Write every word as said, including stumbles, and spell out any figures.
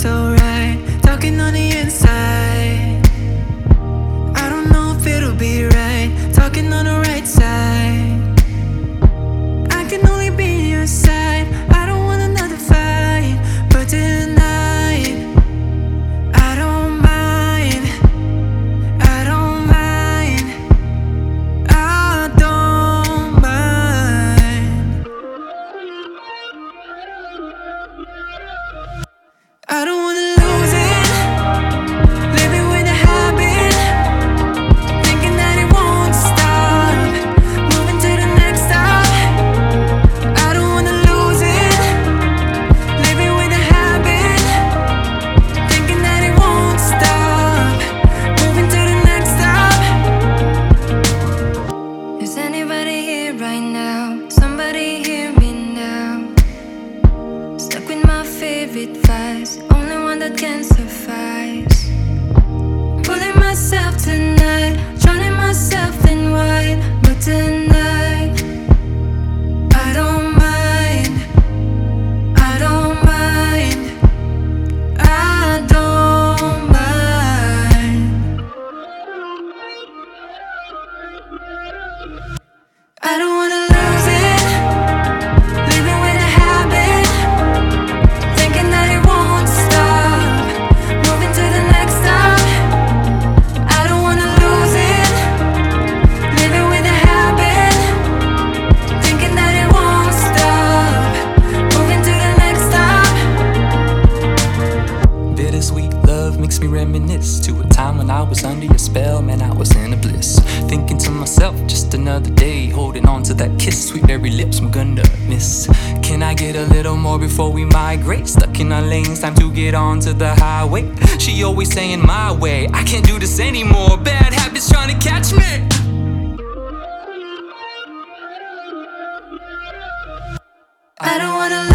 so right, talking on the inside. I don't know if it'll be right, talking on the right side. I can only be your side, I don't want another fight. But tonight, I don't mind, I don't mind, I don't mind. I don't wanna lose it, living with a habit, thinking that it won't stop, moving to the next stop. I don't wanna lose it, living with a habit, thinking that it won't stop, moving to the next stop. Is anybody here right now? Somebody hear me now. Stuck with my favorite vibes, only one that can suffice. Pulling myself tonight, drowning myself in wine. But tonight, I don't mind, I don't mind, I don't mind. I don't wanna lose it, living with a habit, thinking that it won't stop, moving to the next stop. I don't wanna lose it, living with a habit, thinking that it won't stop, moving to the next stop. Bittersweet love makes me reminisce to a time when I was under your spell. Man, I was in a bliss, thinking to myself, just another day, holding on to that kiss, sweet berry lips I'm gonna miss. Can I get a little more before we migrate? Stuck in our lanes, time to get on to the highway. She always saying my way, I can't do this anymore, bad habits trying to catch me. I don't wanna